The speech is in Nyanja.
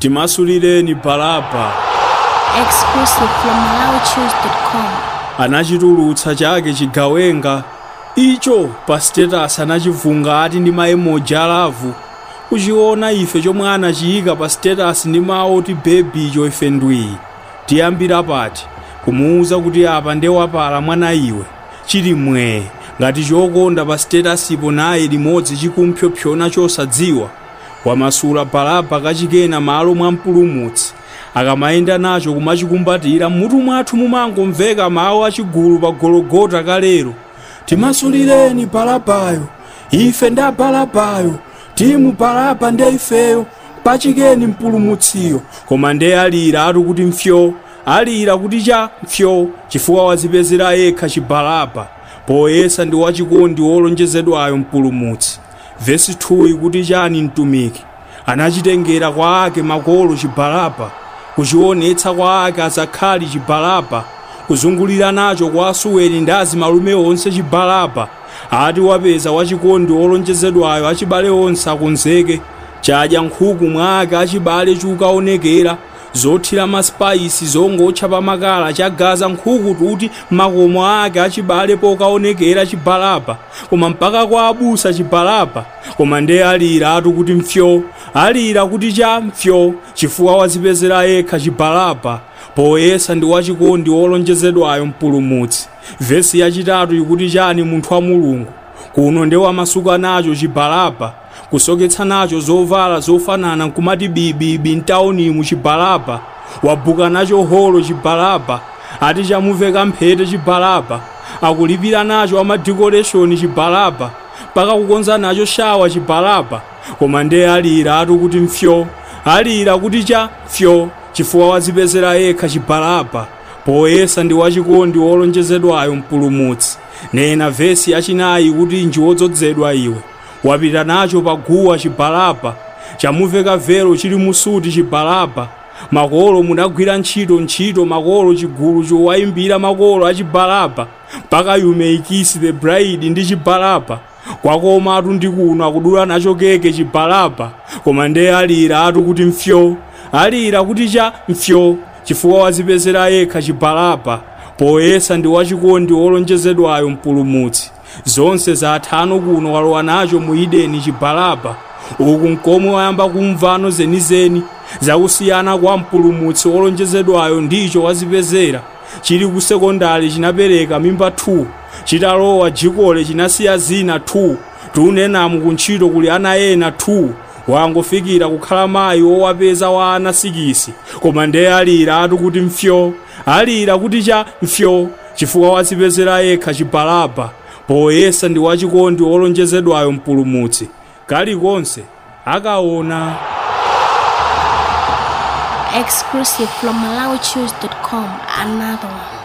Timasulireni Baraba. Exclusive from MalawiChoose.com. Anachitulutsa chake chigawenga icho pa status anachivunga ati ndi maemoji alavu. Kuchiona ife chomwe anachiyika pa status ndi mawu ti baby icho ife ndwi. Tiyambira pati kumuuza kuti apa ndewapala mwana iwe chili mwe ngati chokonda pa status ipo naye limodzi chikumphyophyona chosadziwa. Wamasula Baraba kachikena malo mwa mpulumutsi akamayenda nacho kumachikumbatira mutu mwathu mumangomveka mawu achigulu pa Gologota kalero. Timasulireni Barabayo, ife nda Barabayo, timu Baraba nde ifeyo, pachikeni mpulumutsiyo. Koma nde alira atu kuti mfyo, alira kuti cha mfyo, chifukwa wazipezera yekha chibalaba, poyesa ndi wachikondi wolonjezedwayo mpulumutsi. Vesi 2 ikuti chani mtumiki, anachitengera kwa ake makolo chibalaba, kuchionetsa kwa ake azakhali chibalaba, kuzungulira nacho kwa asuweni ndi azimalume onse chibalaba, ati wapeza wachikondi wolonjezedwayo achibale onse akonzeke. Chadya nkhuku mwake achibale chukaonekera, zothira maspaisi zongotcha pamakala chagaza nkhuku tuti makomo ake achibale pokaonekera chibalaba, koma mpaka kwa abusa chibalaba. Koma nde alira atu kuti mfyo, alira kuti cha mfyo, chifukwa wazipezera yekha chibalaba, poyesa ndi wachikondi wolonjezedwayo mpulumutsi. Vesi yachitatu ikuti chani munthu wa Mulungu, kuno nde wamasuka nacho chibalaba, kusoketsa nacho zovala zofanana nkumati bibibi mtaunimu chibalaba, wabuka nacho holo chibalaba, ati chamuveka mphete chibalaba, akulipira nacho amadecoration chibalaba, paka kukonza nacho shawa chibalaba. Koma nde alira atu kuti mfyo, alira kuti cha mfyo, chifukwa wazipezera yekha chibalaba, poyesa ndi wachikondi wolonjezedwayo mpulumutsi. Nena vesi yachinayi kuti njiwodzozedwa iwe, wapita nacho paguwa chibalaba, chamuveka vero chili musuti chibalaba, makolo munagwira ntchito makolo chigulu chowayimbira makolo achibalaba, mpaka you may kiss the bride ndi chibalaba, kwakoma atu ndi kuno akudula nacho keke chibalaba. Koma nde alira atu kuti mfyo, alira kuti cha mfyo, chifukwa wazipezera yekha chibalaba, poyesa ndi wachikondi wolonjezedwayo mpulumutsi. Zonse za athano kuno walowa nacho mu Edeni chibalaba, uku nkomwe wayamba kumvano zenizeni zakusiyana kwa mpulumutsi wolonjezedwayo ndicho wazipezera. Chili ku sekondari chinapereka mimba 2, chitalowa jikole chinasiya zina 2, tunenamu kuntchito kuli ana ena 2, wangofikira kukhala mayi wowapeza wa ana 6. Koma nde alira atu kuti mfyo, alira kuti cha mfyo, chifukwa wazipezera yekha chibalaba, poyesa ndi wachikondi wolonjezedwayo mpulumutsi. Kalikonse akaona. Exclusive from MalawiChoose.com. Another one.